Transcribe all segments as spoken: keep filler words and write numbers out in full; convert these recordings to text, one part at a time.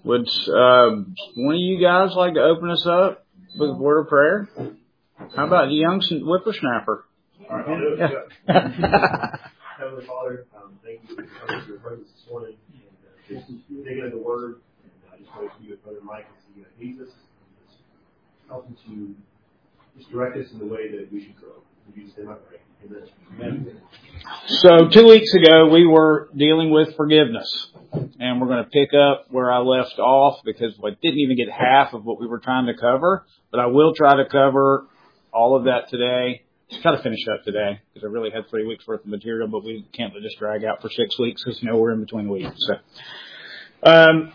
Would uh, one of you guys like to open us up with a word of prayer? How about the young whippersnapper? All right, I'll do it. Yeah. Heavenly Father, um, thank you for coming to your presence this morning and uh, just digging into the Word. And I just want to be with Brother Mike and see uh, Jesus, just help him to just direct us in the way that we should grow. In Jesus' name I pray. Amen. Amen. So two weeks ago we were dealing with forgiveness, and we're going to pick up where I left off because I didn't even get half of what we were trying to cover, but I will try to cover all of that today. Try to finish up today because I really had three weeks worth of material, but we can't let this drag out for six weeks because you know we're in between weeks. So, um,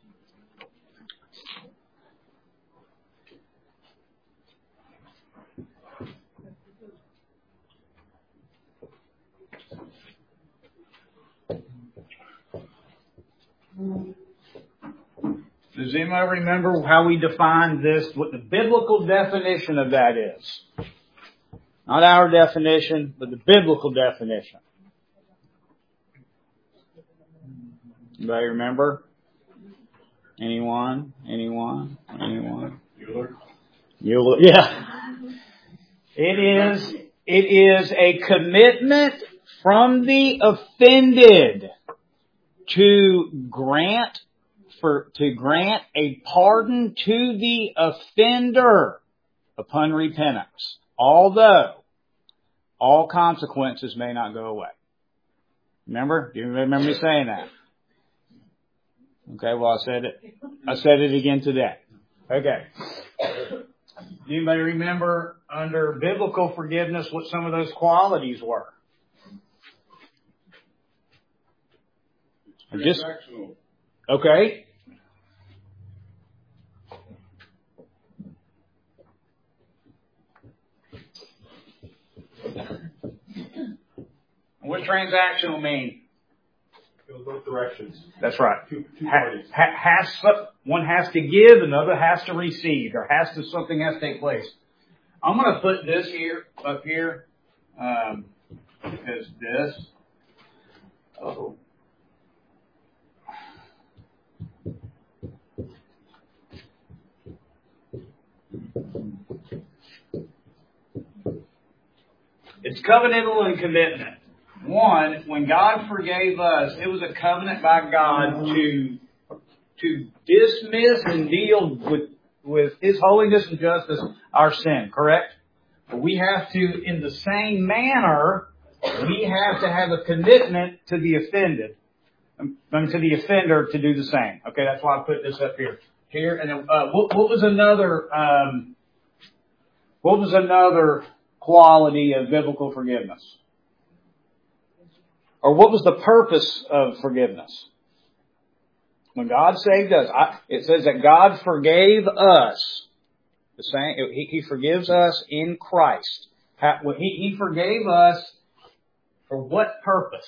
does anybody remember how we defined this? What the biblical definition of that is? Not our definition, but the biblical definition. Anybody remember? Anyone? Anyone? Anyone? Bueller. Bueller. Yeah. It is, it is a commitment from the offended to grant for, to grant a pardon to the offender upon repentance. Although all consequences may not go away. Remember? Do you remember me saying that? Okay, well I said it. I said it again today. Okay. Do anybody remember under biblical forgiveness what some of those qualities were? Just, okay. What does transactional mean? Goes both directions. That's right. Two, two ha, parties. Ha, has one has to give, another has to receive. There has to something has to take place. I'm going to put this here up here um, because this. Oh. It's covenantal and commitment. One, when God forgave us, it was a covenant by God to to dismiss and deal with with His holiness and justice our sin. Correct? But we have to, in the same manner, we have to have a commitment to the offended, I mean, to the offender to do the same. Okay, that's why I put this up here. Here and then, uh, what, what was another? Um, what was another quality of biblical forgiveness? Or what was the purpose of forgiveness? When God saved us, I, it says that God forgave us. The same, he, he forgives us in Christ. How, he, he forgave us for what purpose?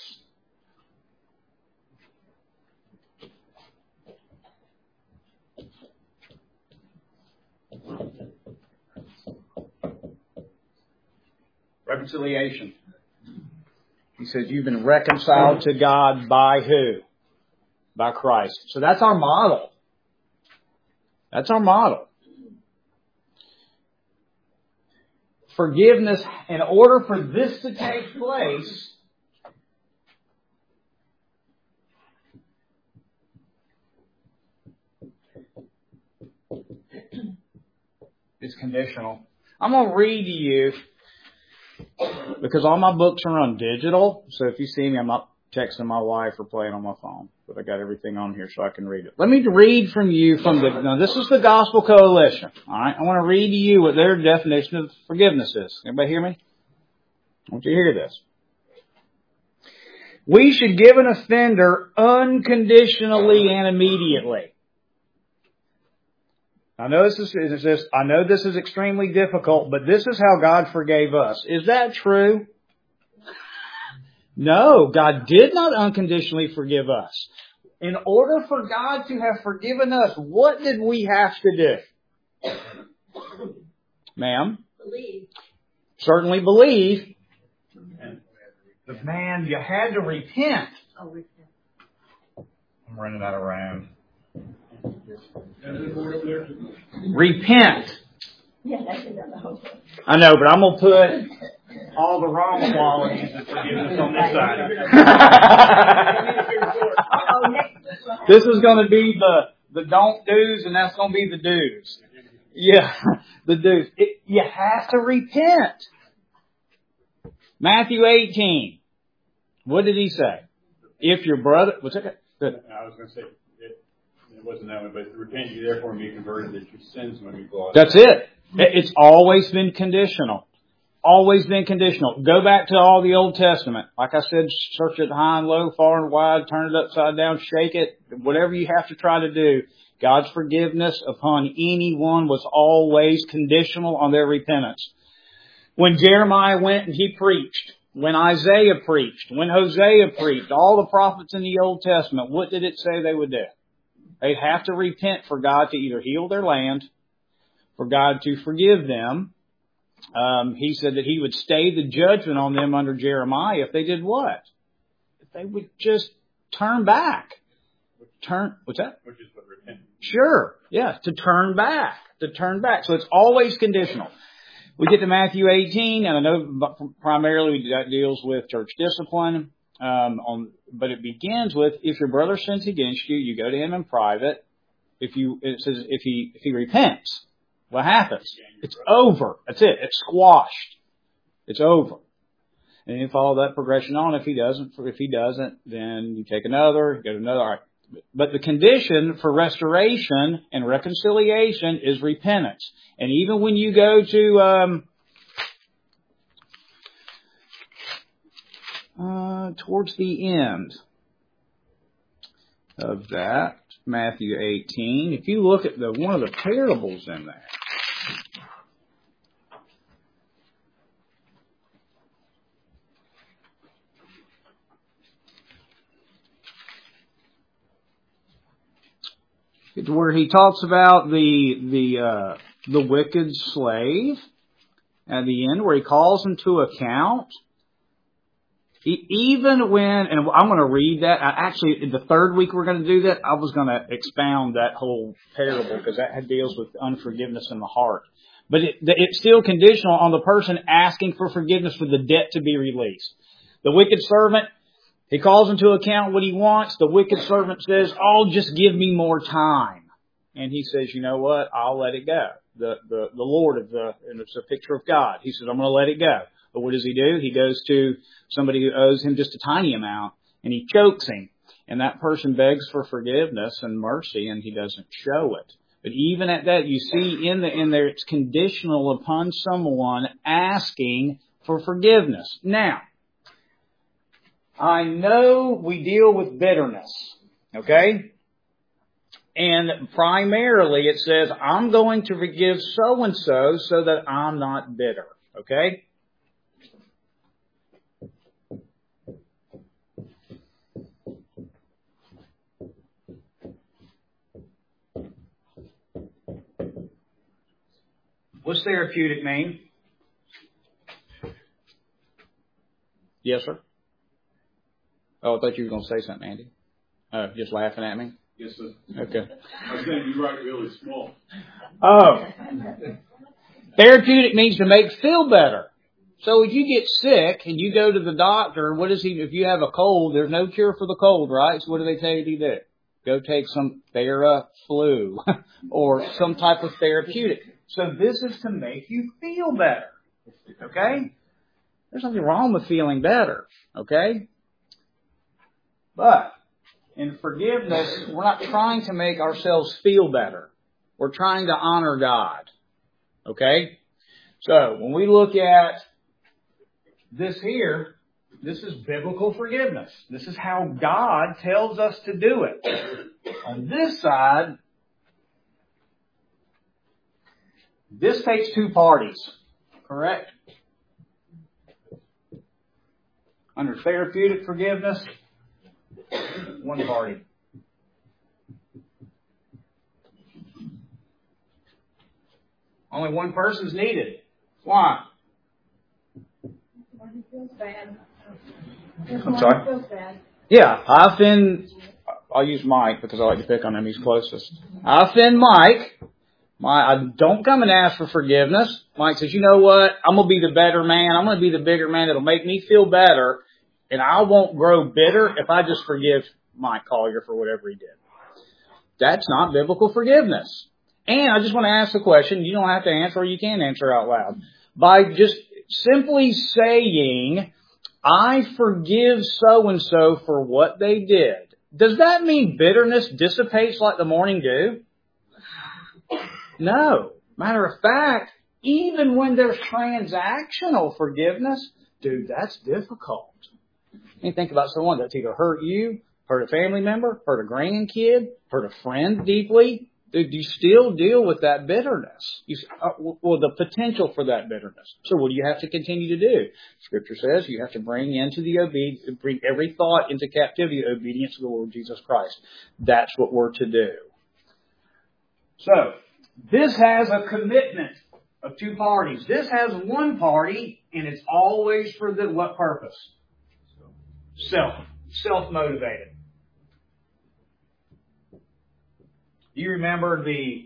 Reconciliation. He says you've been reconciled to God by who? By Christ. So that's our model. That's our model. Forgiveness, in order for this to take place, it's conditional. I'm going to read to you, because all my books are on digital, so if you see me, I'm not texting my wife or playing on my phone, but I got everything on here so I can read it. Let me read from you from the, now this is the Gospel Coalition, alright? I want to read to you what their definition of forgiveness is. Anybody hear me? I want you to hear this. We should give an offender unconditionally and immediately. I know this is, is this, I know this is extremely difficult, but this is how God forgave us. Is that true? No, God did not unconditionally forgive us. In order for God to have forgiven us, what did we have to do? Ma'am? Believe. Certainly believe. But man, you had to repent. Oh, repent. I'm running out of room. Repent. Yeah, that's another whole thing. I know, but I'm going to put all the wrong qualities of forgiveness on this side. This is going to be the, the don't do's, and that's going to be the do's. Yeah, the do's. It, you have to repent. Matthew eighteen. What did he say? If your brother... What's that? Good. I was going to say, it, it wasn't that one, but repent you therefore and be converted that your sins may be blotted. That's it. It's always been conditional. Always been conditional. Go back to all the Old Testament. Like I said, search it high and low, far and wide, turn it upside down, shake it, whatever you have to try to do. God's forgiveness upon anyone was always conditional on their repentance. When Jeremiah went and he preached, when Isaiah preached, when Hosea preached, all the prophets in the Old Testament, what did it say they would do? They'd have to repent for God to either heal their land, for God to forgive them. Um, he said that he would stay the judgment on them under Jeremiah if they did what? If they would just turn back. Turn, what's that? Which is what repentance. Sure. Yeah, to turn back. To turn back. So it's always conditional. We get to Matthew eighteen, and I know primarily that deals with church discipline. Um, on, but it begins with, if your brother sins against you, you go to him in private. If you, it says, if he, if he repents, what happens? It's over. That's it. It's squashed. It's over. And you follow that progression on. If he doesn't, if he doesn't, then you take another, you go to another. All right. But the condition for restoration and reconciliation is repentance. And even when you go to um, uh, towards the end of that, Matthew eighteen, if you look at the one of the parables in there, it's where he talks about the the uh, the wicked slave at the end, where he calls him to account. He, even when, and I'm going to read that. I actually, the third week we're going to do that, I was going to expound that whole parable because that deals with unforgiveness in the heart. But it, it's still conditional on the person asking for forgiveness for the debt to be released. The wicked servant, he calls him to account what he wants. The wicked servant says, "Oh, just give me more time." And he says, "You know what? I'll let it go." The, the, the Lord of the, and it's a picture of God. He says, "I'm going to let it go." But what does he do? He goes to somebody who owes him just a tiny amount and he chokes him. And that person begs for forgiveness and mercy and he doesn't show it. But even at that, you see in the, in there, it's conditional upon someone asking for forgiveness. Now, I know we deal with bitterness, okay? And primarily it says, I'm going to forgive so-and-so so that I'm not bitter, okay? What's therapeutic mean? Yes, sir? Oh, I thought you were going to say something, Andy. Oh, just laughing at me? Yes, sir. Okay. I was going to write really small. Oh. Therapeutic means to make feel better. So if you get sick and you go to the doctor, what is he, if you have a cold, there's no cure for the cold, right? So what do they tell you to do? Go take some Theraflu or some type of therapeutic. So this is to make you feel better. Okay? There's nothing wrong with feeling better. Okay? But in forgiveness, we're not trying to make ourselves feel better. We're trying to honor God. Okay? So when we look at this here, this is biblical forgiveness. This is how God tells us to do it. On this side, this takes two parties, correct? Under therapeutic forgiveness, one party. Only one person's needed. Why? Feels bad. I'm sorry? Feels bad. Yeah, I've been, I'll use Mike because I like to pick on him. He's closest. I offend Mike. My, I don't come and ask for forgiveness. Mike says, you know what? I'm going to be the better man. I'm going to be the bigger man. It'll make me feel better. And I won't grow bitter if I just forgive Mike Collier for whatever he did. That's not biblical forgiveness. And I just want to ask the question. You don't have to answer, or you can answer out loud. By just simply saying, I forgive so-and-so for what they did. Does that mean bitterness dissipates like the morning dew? No. Matter of fact, even when there's transactional forgiveness, dude, that's difficult. You think about someone that's either hurt you, hurt a family member, hurt a grandkid, hurt a friend deeply. Dude, you still deal with that bitterness. You, uh, well, the potential for that bitterness. So what do you have to continue to do? Scripture says you have to bring into the obedience, bring every thought into captivity, obedience to the Lord Jesus Christ. That's what we're to do. So, this has a commitment of two parties. This has one party, and it's always for the what purpose? Self. Self-motivated. You remember the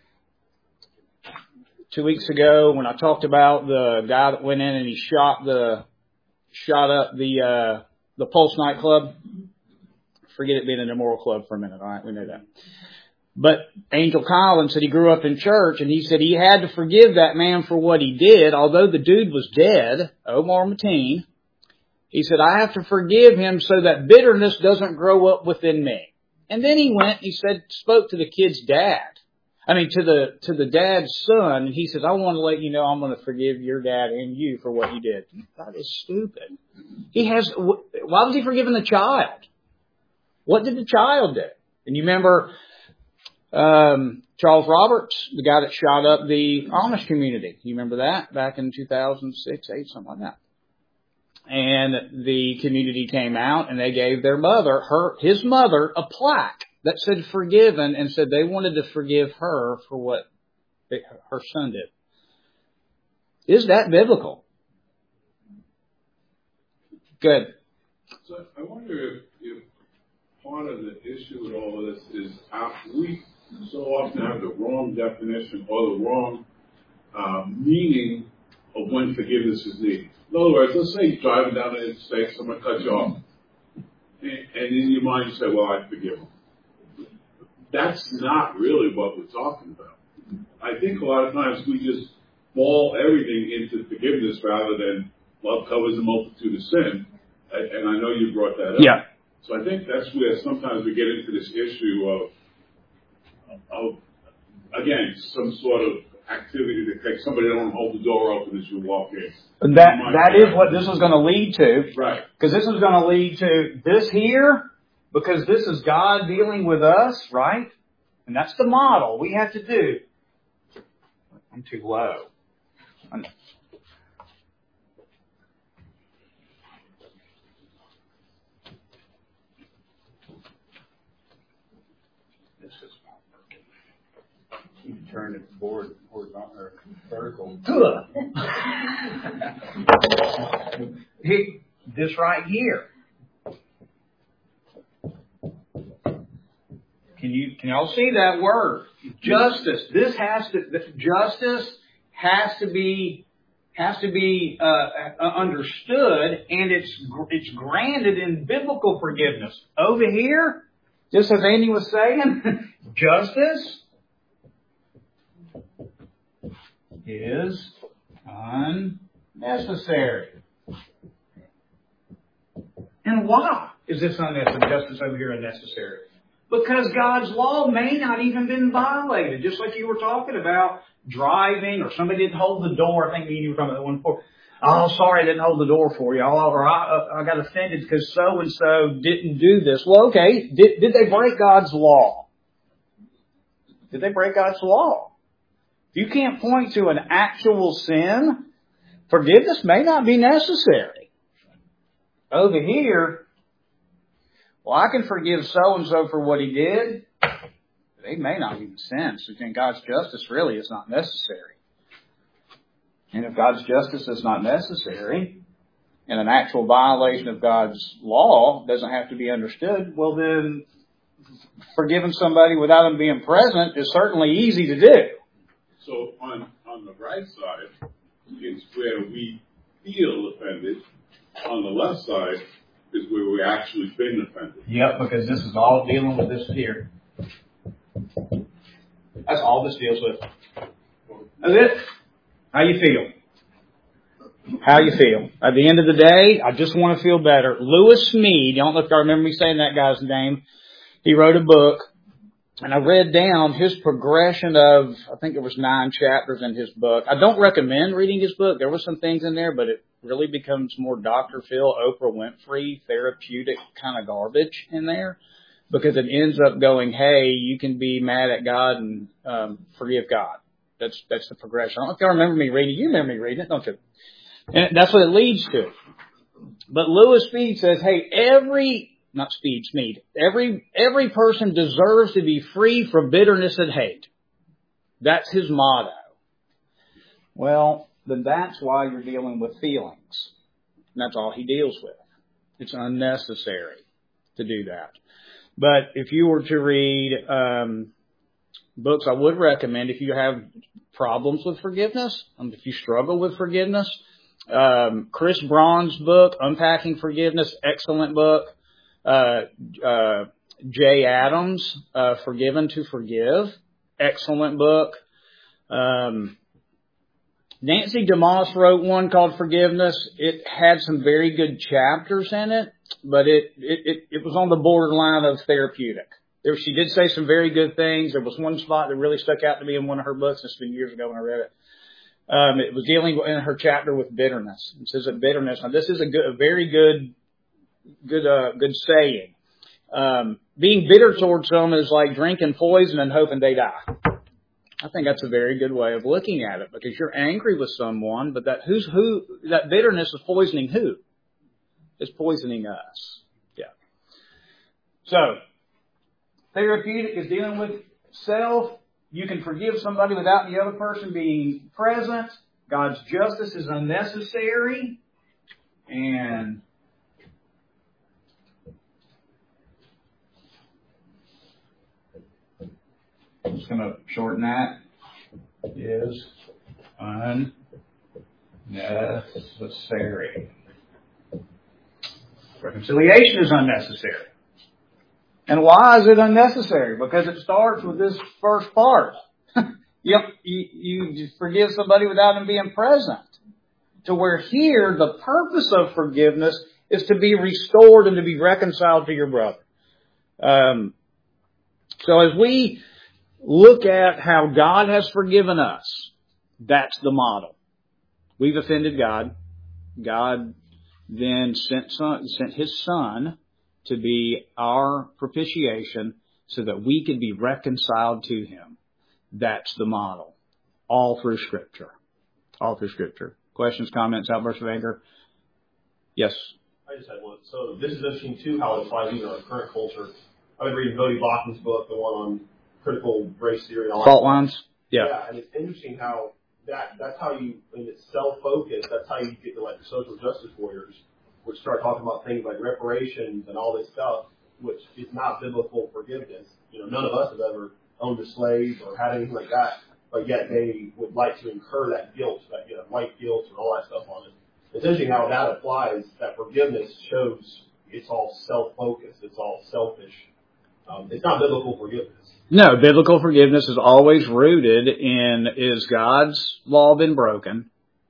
two weeks ago when I talked about the guy that went in and he shot the shot up the uh, the Pulse nightclub? Forget it being an immoral club for a minute. All right, we know that. But Angel Collins said he grew up in church, and he said he had to forgive that man for what he did, although the dude was dead, Omar Mateen. He said, I have to forgive him so that bitterness doesn't grow up within me. And then he went, he said, spoke to the kid's dad. I mean, to the to the dad's son, and he says, I want to let you know I'm going to forgive your dad and you for what you did. That is stupid. He has, why was he forgiving the child? What did the child do? And you remember um, Charles Roberts, the guy that shot up the Amish community. You remember that back in two thousand six, eight, something like that. And the community came out and they gave their mother, her, his mother, a plaque that said forgiven, and said they wanted to forgive her for what they, her son did. Is that biblical? Good. So I wonder if, if part of the issue with all of this is our, we so often have the wrong definition or the wrong uh, meaning of when forgiveness is needed. In other words, let's say you're driving down the interstate, someone cuts you off, and, and in your mind you say, well, I forgive them. That's not really what we're talking about. I think a lot of times we just fall everything into forgiveness rather than love covers a multitude of sin. And, and I know you brought that up. Yeah. So I think that's where sometimes we get into this issue of, of again, some sort of activity that takes somebody to don't hold the door open as you walk in. That that is what this is going to lead to. Right. Because this is going to lead to this here, because this is God dealing with us, right? And that's the model we have to do. I'm too low. I'm, this is not working. You can turn the board horizontal or vertical. He, this right here. Can you can y'all see that word? Justice. This has to justice has to be has to be uh, understood, and it's it's granted in biblical forgiveness. Over here, just as Andy was saying, justice is unnecessary. And why is this unnecessary? Justice over here unnecessary? Because God's law may not even been violated. Just like you were talking about driving, or somebody didn't hold the door. I think me and you were talking about that one before. Oh, sorry, I didn't hold the door for you. Or I, I got offended because so and so didn't do this. Well, okay, did did they break God's law? Did they break God's law? If you can't point to an actual sin, forgiveness may not be necessary. Over here, well, I can forgive so-and-so for what he did. They may not even sin. So then God's justice really is not necessary. And if God's justice is not necessary, and an actual violation of God's law doesn't have to be understood, well then, forgiving somebody without them being present is certainly easy to do. So on, on the right side, it's where we feel offended. On the left side is where we actually been offended. Yep, because this is all dealing with this here. That's all this deals with. That's it. How you feel? How you feel? At the end of the day, I just want to feel better. Lewis Smead, I don't know if I remember me saying that guy's name. He wrote a book, and I read down his progression of, I think it was nine chapters in his book. I don't recommend reading his book. There were some things in there, but it really becomes more Doctor Phil, Oprah Winfrey, therapeutic kind of garbage in there, because it ends up going, hey, you can be mad at God and um, forgive God. That's that's the progression. I don't know if y'all remember me reading. You remember me reading it, don't you? And that's what it leads to. But Lewis Speed says, hey, every, not Speed, Smead, every, every person deserves to be free from bitterness and hate. That's his motto. Well, then that's why you're dealing with feelings. And that's all he deals with. It's unnecessary to do that. But if you were to read um, books, I would recommend, if you have problems with forgiveness, um, if you struggle with forgiveness, um, Chris Braun's book, Unpacking Forgiveness, excellent book. Uh, uh, Jay Adams, uh, Forgiven to Forgive, excellent book. Um, Nancy DeMoss wrote one called Forgiveness. It had some very good chapters in it, but it, it, it, it was on the borderline of therapeutic. There, she did say some very good things. There was one spot that really stuck out to me in one of her books. It's been years ago when I read it. Um, it was dealing in her chapter with bitterness. It says that bitterness. Now, this is a, good, a very good, good, uh, good saying. Um, being bitter towards someone is like drinking poison and hoping they die. I think that's a very good way of looking at it, because you're angry with someone, but that who's who? That bitterness is poisoning who? It's poisoning us. Yeah. So, therapeutic is dealing with self. You can forgive somebody without the other person being present. God's justice is unnecessary. And I'm just going to shorten that. Is unnecessary. Reconciliation is unnecessary. And why is it unnecessary? Because it starts with this first part. you, you, you forgive somebody without them being present. To where here, the purpose of forgiveness is to be restored and to be reconciled to your brother. Um, so as we look at how God has forgiven us, that's the model. We've offended God. God then sent, son, sent His Son to be our propitiation so that we could be reconciled to Him. That's the model. All through Scripture. All through Scripture. Questions, comments, outbursts of anger? Yes? I just had one. So this is interesting, too, how it applies even in our current culture. I've been reading Bodie Bachman's book, the one on critical race theory and all Fault that. lines? Yeah. Yeah, and it's interesting how that that's how you, when it's self-focused, that's how you get to, like, the social justice warriors, which start talking about things like reparations and all this stuff, which is not biblical forgiveness. You know, none of us have ever owned a slave or had anything like that, but yet they would like to incur that guilt, that, you know, white guilt and all that stuff on it. It's interesting how that applies, that forgiveness shows it's all self-focused, it's all selfish. Um, it's not biblical forgiveness. No, biblical forgiveness is always rooted in, is God's law been broken?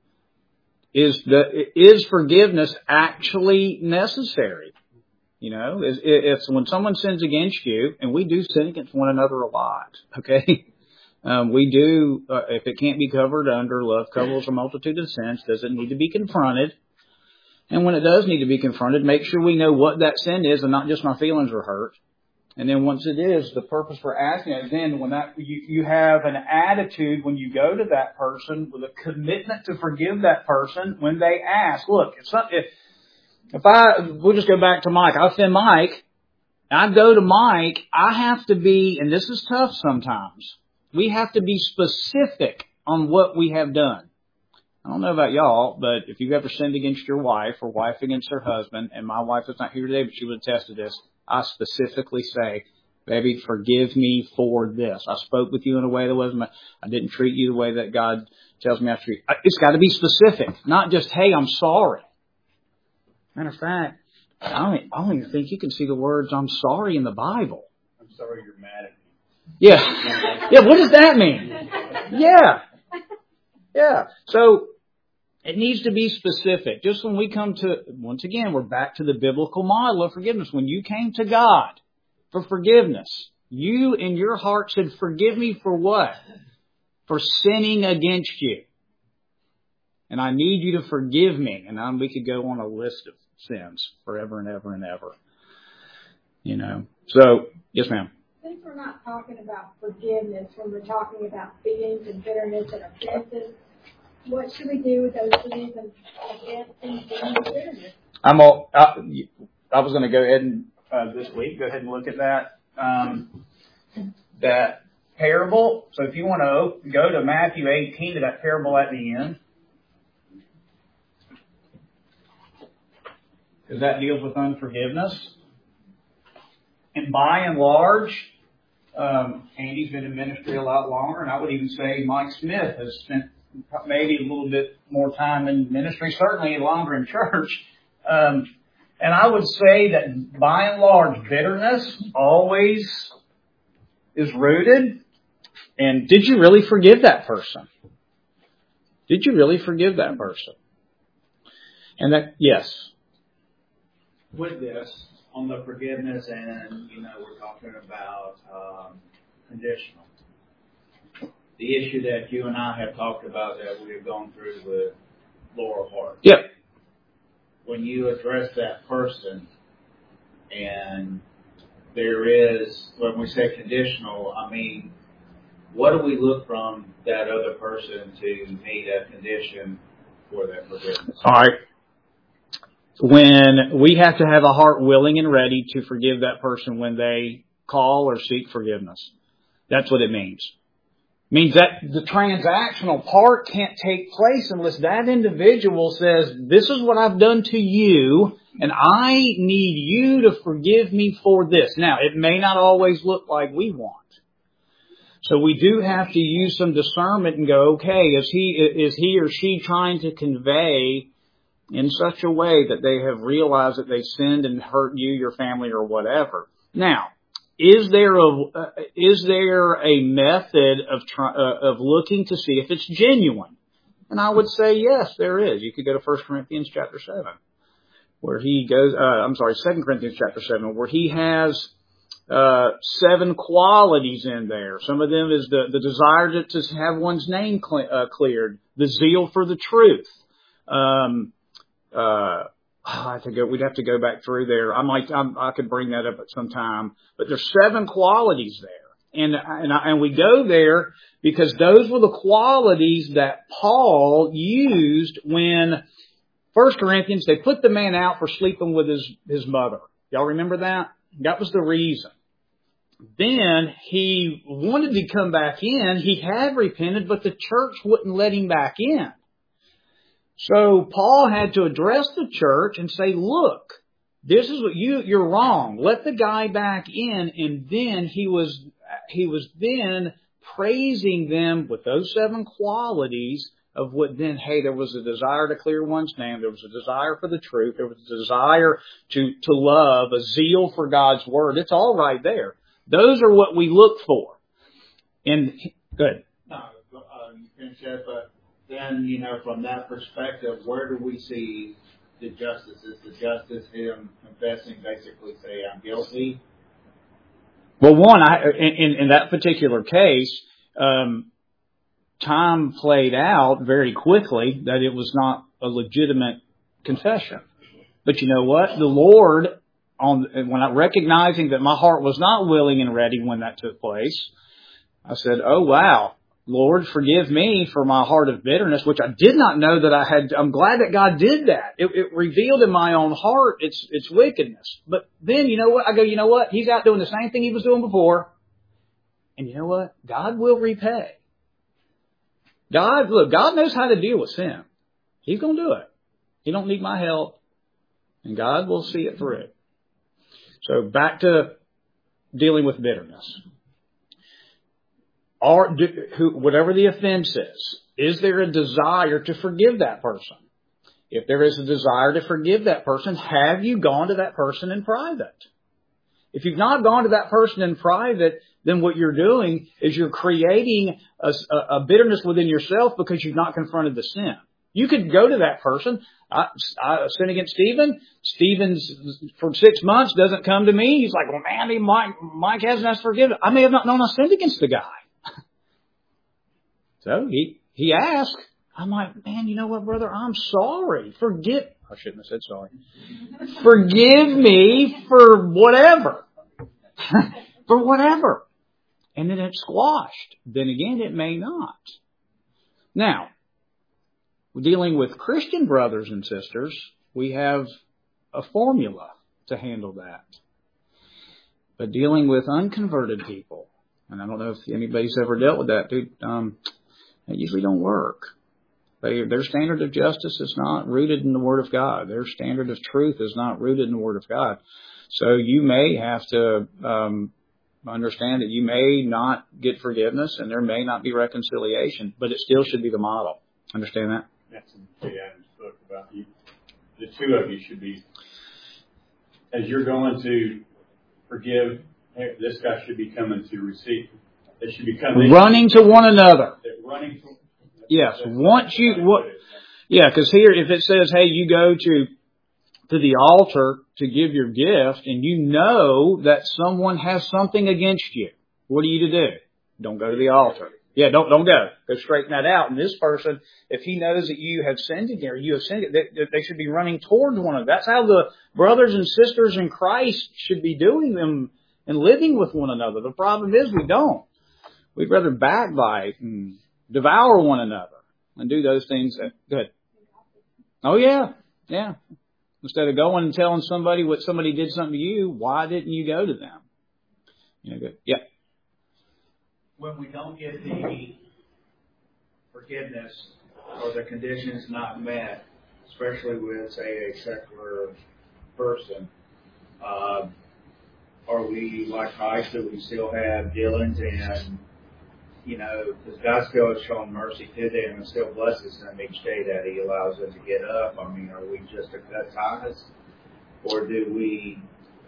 Is the is forgiveness actually necessary? You know, is it's when someone sins against you, and we do sin against one another a lot. Okay, um, we do. Uh, if it can't be covered under love covers a multitude of sins, does it need to be confronted? And when it does need to be confronted, make sure we know what that sin is, and not just my feelings are hurt. And then once it is, the purpose for asking it, then when that you, you have an attitude when you go to that person with a commitment to forgive that person when they ask. Look, if some, if, if I we'll just go back to Mike, I offend Mike, I go to Mike, I have to be, and this is tough sometimes. We have to be specific on what we have done. I don't know about y'all, but if you've ever sinned against your wife or wife against her husband, and my wife is not here today, but she would attest to this, I specifically say, Baby, forgive me for this. I spoke with you in a way that wasn't, I didn't treat you the way that God tells me I treat you. It's got to be specific, not just, hey, I'm sorry. Matter of fact, I don't, I don't even think you can see the words I'm sorry in the Bible. I'm sorry you're mad at me. Yeah. Yeah, what does that mean? Yeah. Yeah. So it needs to be specific. Just when we come to, once again, we're back to the biblical model of forgiveness. When you came to God for forgiveness, you in your heart said, forgive me for what? For sinning against you. And I need you to forgive me. And then we could go on a list of sins forever and ever and ever. You know. So, yes, ma'am. Since we're not talking about forgiveness, when we're talking about feelings and bitterness and offenses, what should we do with those feelings and offenses and bitterness? I'm all, I, I was going to go ahead and uh, this week go ahead and look at that um, that parable. So if you want to go to Matthew eighteen to that parable at the end, because that deals with unforgiveness. And by and large, um, Andy's been in ministry a lot longer, and I would even say Mike Smith has spent maybe a little bit more time in ministry, certainly longer in church. Um, and I would say that by and large, bitterness always is rooted. And did you really forgive that person? Did you really forgive that person? And that, yes. With this, on the forgiveness, and, you know, we're talking about um, conditional. The issue that you and I have talked about that we have gone through with Laura Hart. Yep. When you address that person, and there is, when we say conditional, I mean, what do we look from that other person to meet a condition for that forgiveness? All right. When we have to have a heart willing and ready to forgive that person when they call or seek forgiveness. That's what it means. It means that the transactional part can't take place unless that individual says, this is what I've done to you, and I need you to forgive me for this. Now, it may not always look like we want. So we do have to use some discernment and go, okay, is he, is he or she trying to convey in such a way that they have realized that they sinned and hurt you, your family, or whatever. Now, is there a uh, is there a method of try, uh, of looking to see if it's genuine? And I would say yes, there is. You could go to First Corinthians chapter seven, where he goes. Uh, I'm sorry, Second Corinthians chapter seven, where he has uh, seven qualities in there. Some of them is the the desire to, to have one's name cle- uh, cleared, the zeal for the truth. Um, Uh, I have to go, we'd have to go back through there. I might, I'm, I could bring that up at some time, but there's seven qualities there. And, and, I, and we go there because those were the qualities that Paul used when First Corinthians, they put the man out for sleeping with his, his mother. Y'all remember that? That was the reason. Then he wanted to come back in. He had repented, but the church wouldn't let him back in. So Paul had to address the church and say, look, this is what you, you're wrong. Let the guy back in. And then he was, he was then praising them with those seven qualities of what then, hey, there was a desire to clear one's name. There was a desire for the truth. There was a desire to, to love, a zeal for God's word. It's all right there. Those are what we look for. And good. No, uh, you finish that, but then, you know, from that perspective, where do we see the justice? Is the justice him confessing, basically say, I'm guilty? Well, one, I, in, in that particular case, um, time played out very quickly that it was not a legitimate confession. But you know what? The Lord, on when I recognizing that my heart was not willing and ready when that took place, I said, oh, wow. Lord, forgive me for my heart of bitterness, which I did not know that I had. I'm glad that God did that. It, it revealed in my own heart its its wickedness. But then, you know what? I go, you know what? He's out doing the same thing he was doing before. And you know what? God will repay. God, look, God knows how to deal with sin. He's going to do it. He don't need my help. And God will see it through. So back to dealing with bitterness. Or do, who, whatever the offense is, is there a desire to forgive that person? If there is a desire to forgive that person, have you gone to that person in private? If you've not gone to that person in private, then what you're doing is you're creating a, a bitterness within yourself because you've not confronted the sin. You could go to that person. I, I sin against Stephen. Stephen's for six months doesn't come to me. He's like, well, man, Mike, Mike hasn't asked forgiveness. I may have not known I sinned against the guy. So he, he asked. I'm like, man, you know what, brother? I'm sorry. Forgive. I shouldn't have said sorry. Forgive me for whatever. For whatever. And then it's squashed. Then again, it may not. Now, dealing with Christian brothers and sisters, we have a formula to handle that. But dealing with unconverted people, and I don't know if anybody's ever dealt with that, dude, um, it usually don't work. They, their standard of justice is not rooted in the Word of God. Their standard of truth is not rooted in the Word of God. So you may have to um, understand that you may not get forgiveness and there may not be reconciliation, but it still should be the model. Understand that? That's in Jay Adams' book about you. The two of you should be, as you're going to forgive, this guy should be coming to receive. They should be coming. Running to one another. They're running to Yes, once you, what, yeah, because here, if it says, hey, you go to, to the altar to give your gift and you know that someone has something against you, what are you to do? Don't go to the altar. Yeah, don't, don't go. Go straighten that out. And this person, if he knows that you have sinned against, or you have sinned, they, they should be running towards one another. That's how the brothers and sisters in Christ should be doing them and living with one another. The problem is we don't. We'd rather backbite and devour one another and do those things. That, good. Oh, yeah. Yeah. Instead of going and telling somebody what somebody did something to you, why didn't you go to them? You know, good. Yeah. When we don't get the forgiveness or the conditions not met, especially with, say, a secular person, uh, are we like Christ, that we still have dealings and, you know, because God still has shown mercy to them and still blesses them each day that He allows them to get up? I mean, are we just to cut ties, or do we?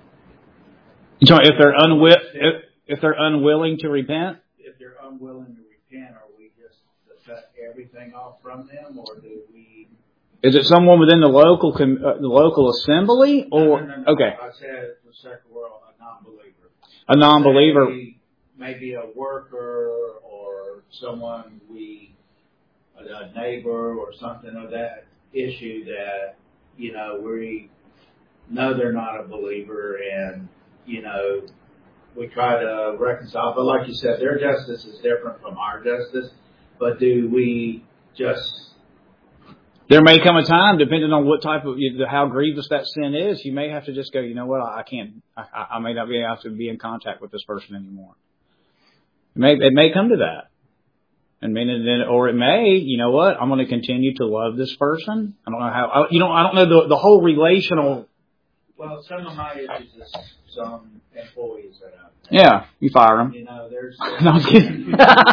You know, if they're unwi- if, if they're unwilling to repent, if they're unwilling to repent, are we just to cut everything off from them, or do we? Is it someone within the local com- uh, the local assembly, or no, no, no, no. okay? I said the secular world, a non-believer. A non-believer. Maybe, maybe a worker or someone we, a neighbor or something of that issue that, you know, we know they're not a believer and, you know, we try to reconcile. But like you said, their justice is different from our justice. But do we just... There may come a time, depending on what type of, how grievous that sin is, you may have to just go, you know what, I can't, I, I may not be able to be in contact with this person anymore. It may, it may come to that. And mean, and then, or it may, you know what, I'm going to continue to love this person. I don't know how, I, you know, I don't know the, the whole relational. Well, some of my issues is some employees that I've had. Yeah, you fire them. You know, there's... No, I'm kidding.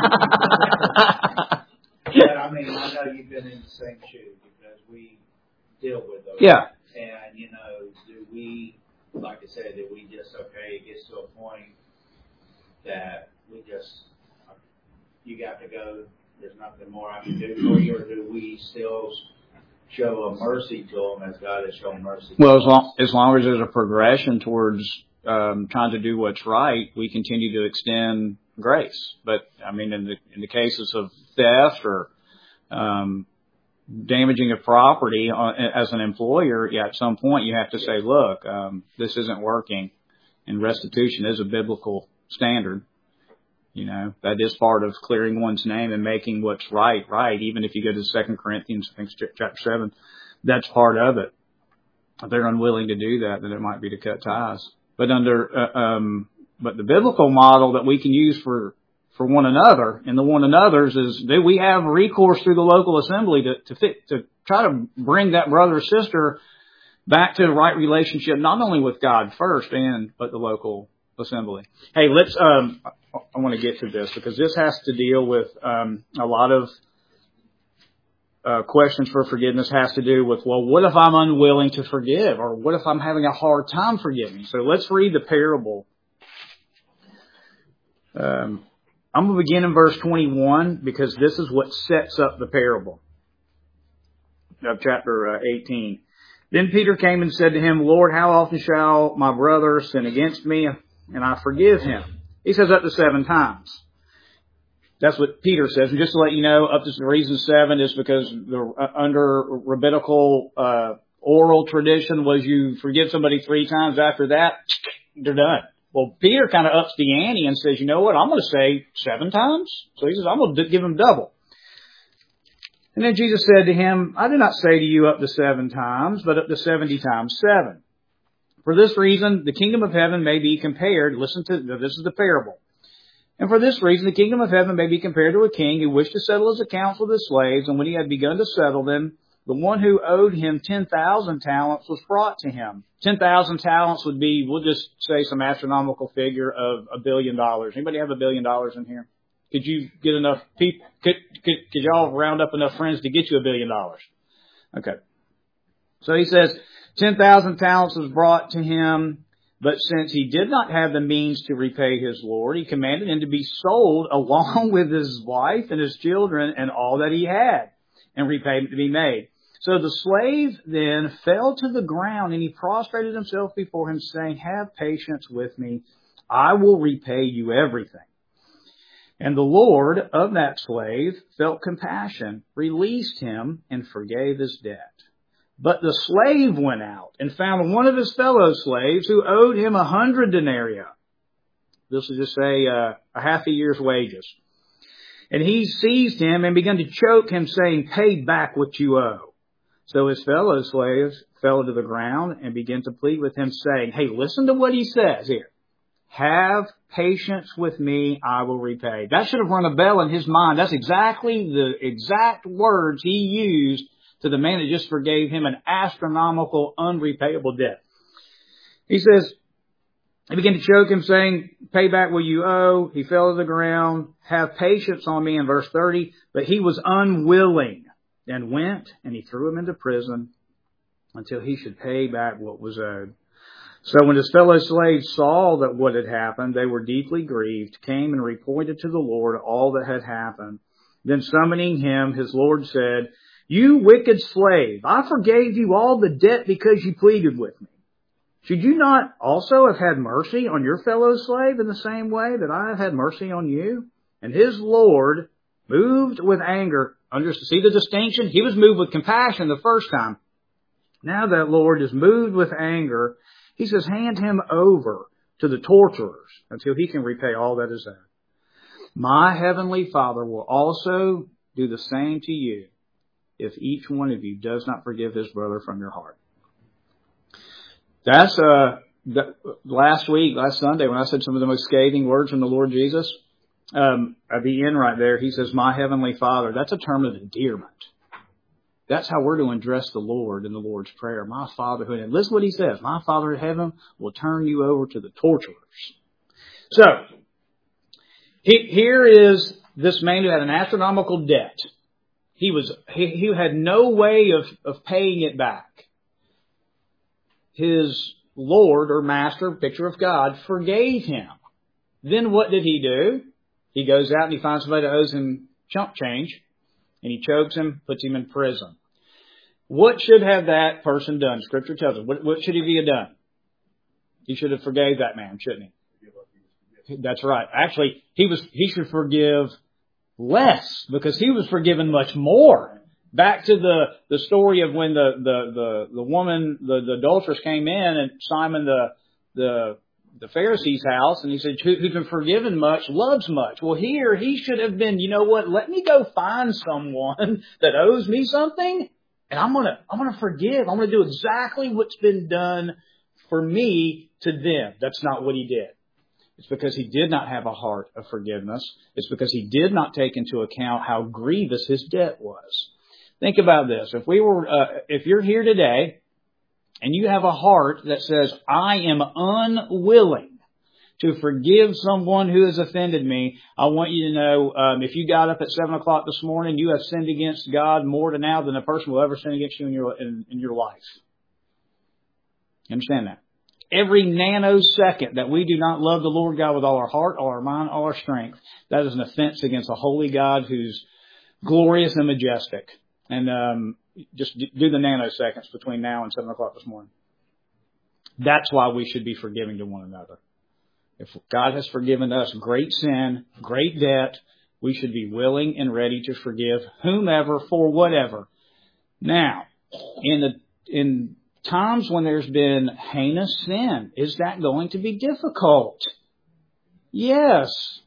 But I mean, I know you've been in the same shoe because we deal with those. Yeah. And, you know, do we, like I said, do we just, okay, it gets to a point that we just, you got to go, there's nothing more I can do for you, or do we still show a mercy to them as God has shown mercy? Well, as long, as long as there's a progression towards um, trying to do what's right, we continue to extend grace. But, I mean, in the in the cases of theft or um, damaging of property on, as an employer, yeah, at some point you have to say, look, um, this isn't working, and restitution is a biblical standard. You know, that is part of clearing one's name and making what's right right. Even if you go to Second Corinthians, I think it's chapter seven, that's part of it. If they're unwilling to do that, then it might be to cut ties. But under uh, um, but the biblical model that we can use for, for one another and the one another's is that we have recourse through the local assembly to to, fit, to try to bring that brother or sister back to the right relationship, not only with God first and but the local assembly. Hey, let's, um, I want to get to this because this has to deal with, um, a lot of, uh, questions for forgiveness has to do with, well, what if I'm unwilling to forgive? Or what if I'm having a hard time forgiving? So let's read the parable. Um, I'm going to begin in verse twenty-one because this is what sets up the parable of chapter uh, eighteen. Then Peter came and said to him, Lord, how often shall my brother sin against me and I forgive him? He says up to seven times. That's what Peter says. And just to let you know, up to the reason seven is because the, uh, under rabbinical uh, oral tradition was you forgive somebody three times. After that, they're done. Well, Peter kind of ups the ante and says, you know what, I'm going to say seven times. So he says, I'm going to give him double. And then Jesus said to him, I do not say to you up to seven times, but up to seventy times seven. For this reason, the kingdom of heaven may be compared. Listen to this is the parable. And for this reason, the kingdom of heaven may be compared to a king who wished to settle his accounts with his slaves. And when he had begun to settle them, the one who owed him ten thousand talents was brought to him. ten thousand talents would be, we'll just say some astronomical figure of a billion dollars. Anybody have a billion dollars in here? Could you get enough people, could, could, could y'all round up enough friends to get you a billion dollars? Okay. So he says, ten thousand talents was brought to him, but since he did not have the means to repay his Lord, he commanded him to be sold along with his wife and his children and all that he had, and repayment to be made. So the slave then fell to the ground, and he prostrated himself before him, saying, have patience with me, I will repay you everything. And the Lord of that slave felt compassion, released him, and forgave his debt. But the slave went out and found one of his fellow slaves who owed him a hundred denarii. This will just say uh, a half a year's wages. And he seized him and began to choke him, saying, pay back what you owe. So his fellow slaves fell to the ground and began to plead with him, saying, hey, listen to what he says here. Have patience with me, I will repay. That should have rung a bell in his mind. That's exactly the exact words he used to the man that just forgave him an astronomical, unrepayable debt. He says, he began to choke him, saying, pay back what you owe. He fell to the ground. Have patience on me in verse thirty. But he was unwilling and went and he threw him into prison until he should pay back what was owed. So when his fellow slaves saw that what had happened, they were deeply grieved, came and reported to the Lord all that had happened. Then summoning him, his Lord said, you wicked slave, I forgave you all the debt because you pleaded with me. Should you not also have had mercy on your fellow slave in the same way that I have had mercy on you? And his Lord, moved with anger, understood, see the distinction? He was moved with compassion the first time. Now that Lord is moved with anger, he says, hand him over to the torturers until he can repay all that is owed. My heavenly Father will also do the same to you if each one of you does not forgive his brother from your heart. That's, uh, the, last week, last Sunday, when I said some of the most scathing words from the Lord Jesus, um, at the end right there, he says, my heavenly Father. That's a term of endearment. That's how we're to address the Lord in the Lord's Prayer. My Father who, and listen what he says, my Father in heaven will turn you over to the torturers. So, he, here is this man who had an astronomical debt. He was, he, he had no way of, of paying it back. His Lord or Master, picture of God, forgave him. Then what did he do? He goes out and he finds somebody that owes him chump change, and he chokes him, puts him in prison. What should have that person done? Scripture tells us. What, what should he have done? He should have forgave that man, shouldn't he? That's right. Actually, he was, he should forgive less because he was forgiven much more. Back to the, the story of when the, the, the, the woman, the, the adulteress came in and Simon the, the, the Pharisee's house, and he said, Who, who's been forgiven much loves much. Well, here he should have been, you know what, let me go find someone that owes me something, and I'm going to, I'm going to forgive. I'm going to do exactly what's been done for me to them. That's not what he did. It's because he did not have a heart of forgiveness. It's because he did not take into account how grievous his debt was. Think about this. If we were, uh, if you're here today and you have a heart that says, I am unwilling to forgive someone who has offended me, I want you to know, um, if you got up at seven o'clock this morning, you have sinned against God more now than a person will ever sin against you in your, in, in your life. You understand that? Every nanosecond that we do not love the Lord God with all our heart, all our mind, all our strength, that is an offense against a holy God who's glorious and majestic. And um, just do the nanoseconds between now and seven o'clock this morning. That's why we should be forgiving to one another. If God has forgiven us great sin, great debt, we should be willing and ready to forgive whomever for whatever. Now, in the in times when there's been heinous sin, is that going to be difficult? Yes.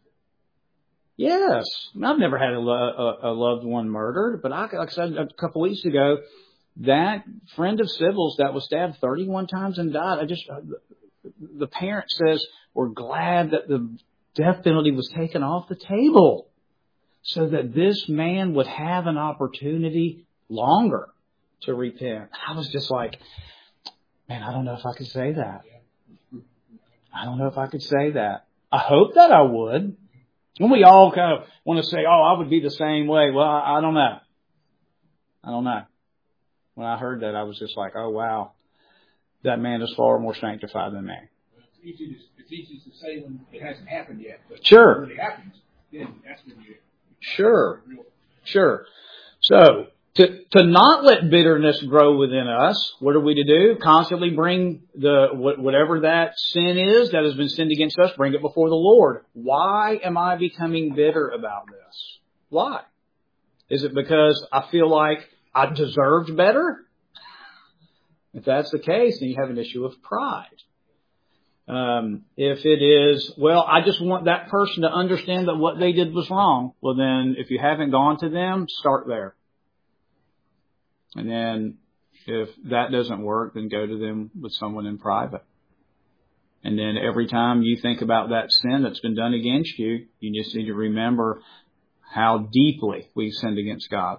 Yes. I've never had a, lo- a, a loved one murdered, but I, like I said a couple weeks ago, that friend of Sybil's that was stabbed thirty-one times and died, I just, the parent says, we're glad that the death penalty was taken off the table so that this man would have an opportunity longer to repent. I was just like, man, I don't know if I could say that. I don't know if I could say that. I hope that I would. And we all kind of want to say, oh, I would be the same way. Well, I, I don't know. I don't know. When I heard that, I was just like, oh, wow. That man is far more sanctified than me. It's easy to, it's easy to say when it hasn't happened yet. But sure. when it happens, then that's when you... Sure. Sure. So, to, to not let bitterness grow within us, what are we to do? Constantly bring the, whatever that sin is that has been sinned against us, bring it before the Lord. Why am I becoming bitter about this? Why? Is it because I feel like I deserved better? If that's the case, then you have an issue of pride. Um, if it is, well, I just want that person to understand that what they did was wrong. Well, then if you haven't gone to them, start there. And then if that doesn't work, then go to them with someone in private. And then every time you think about that sin that's been done against you, you just need to remember how deeply we've sinned against God.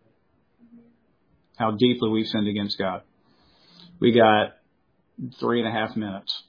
How deeply we've sinned against God. We got three and a half minutes.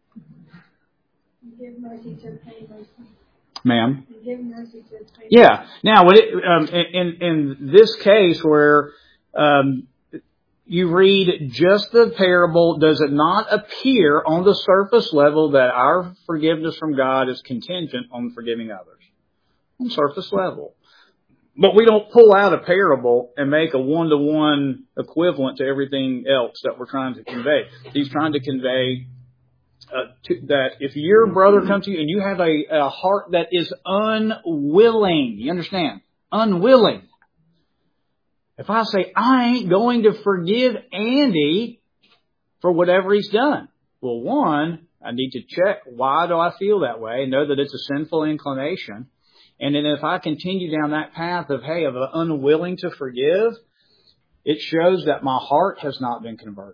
Give mercy to obtain mercy. Ma'am? Give mercy to obtain mercy. Yeah. Now, when it, um, in, in this case where um, you read just the parable, does it not appear on the surface level that our forgiveness from God is contingent on forgiving others? On surface level. But we don't pull out a parable and make a one-to-one equivalent to everything else that we're trying to convey. He's trying to convey uh, to, that if your brother comes to you and you have a, a heart that is unwilling, you understand? Unwilling. If I say, I ain't going to forgive Andy for whatever he's done. Well, one, I need to check, why do I feel that way? Know that it's a sinful inclination. And then if I continue down that path of, hey, of unwilling to forgive, it shows that my heart has not been converted.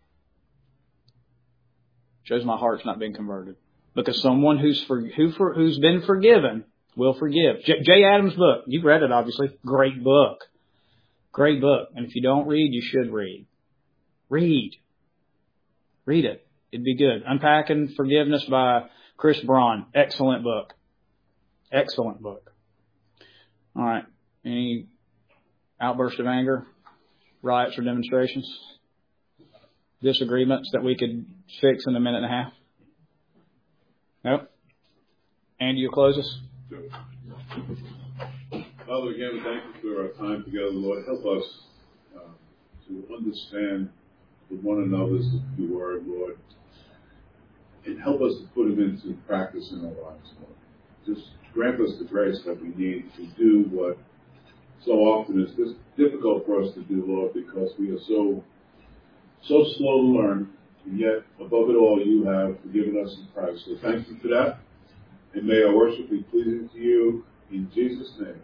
It shows my heart's not been converted. Because someone who's for, who for, who's been forgiven will forgive. J, Jay Adams' book, you've read it obviously, great book. Great book. And if you don't read, you should read. Read. Read it. It'd be good. Unpacking Forgiveness by Chris Braun. Excellent book. Excellent book. All right. Any outbursts of anger, riots, or demonstrations? Disagreements that we could fix in a minute and a half? Nope. Andy, you'll close us? Sure. Father, again, thank you for our time together, Lord. Help us uh, to understand the one another's your word, Lord, and help us to put them into practice in our lives, Lord. Just grant us the grace that we need to do what so often is just difficult for us to do, Lord, because we are so so slow to learn, and yet, above it all, you have forgiven us in Christ. So thank you for that, and may our worship be pleasing to you in Jesus' name.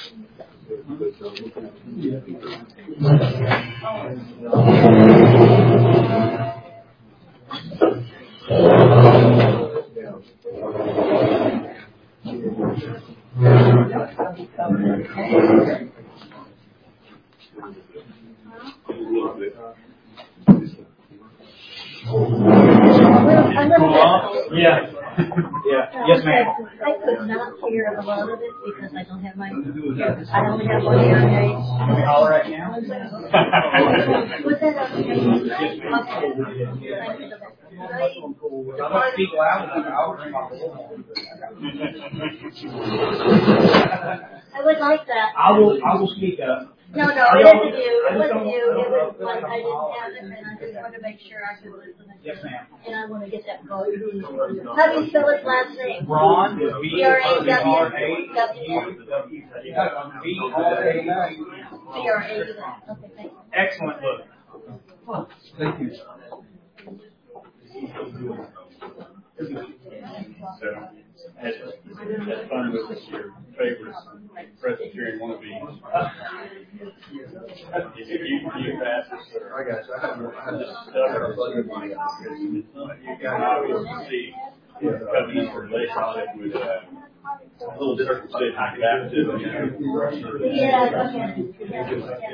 Amen. Yeah. Yeah. Yes, ma'am. I could not hear a lot of it because I don't have my, I only have one hearing aid. Can we holler right now? Was that okay? I'm gonna speak loud enough. I'll bring my I would like that. I will, I will speak up. No, no, it isn't you. It wasn't you. It was like I didn't have it, and I just wanted to make sure I could listen. Yes, ma'am. And I want to get that vote. How do you spell his last name? Ron, B B R R A W A W. U W. B R A U. B R A U. Okay, thank you. Excellent look. Thank you. So, as, as fun with your favorite Presbyterian wannabe. You, you, you pass this, sir. I got you. I have, I have Just stubborn. You can obviously see the covenant relationship with, uh, a little different state like baptism. Yeah, okay. Yeah,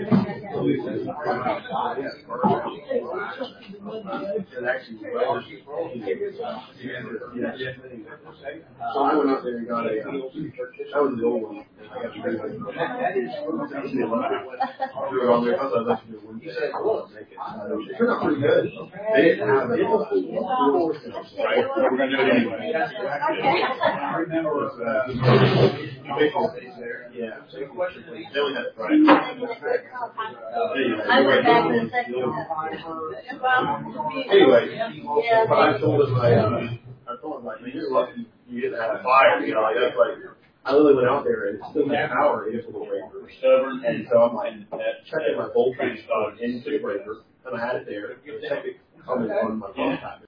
So I went out there and got a, uh, that was the old one. I got to bring one. We were on there, I thought I should do one. It turned out pretty good. They didn't have it all. Right? We're going to do it anyway. I remember, uh, baseball days there. Yeah. They only had, right. I went back to the second. Anyway, Yeah. but I told him, I, uh, I told him, like, man, you're lucky you didn't have a fire, you know, like, that's like, I literally went out there and it still had power, it just was a breaker. Stubborn. And so I'm like, that checking my voltage into the breaker, and I had it there, checked it coming on my phone.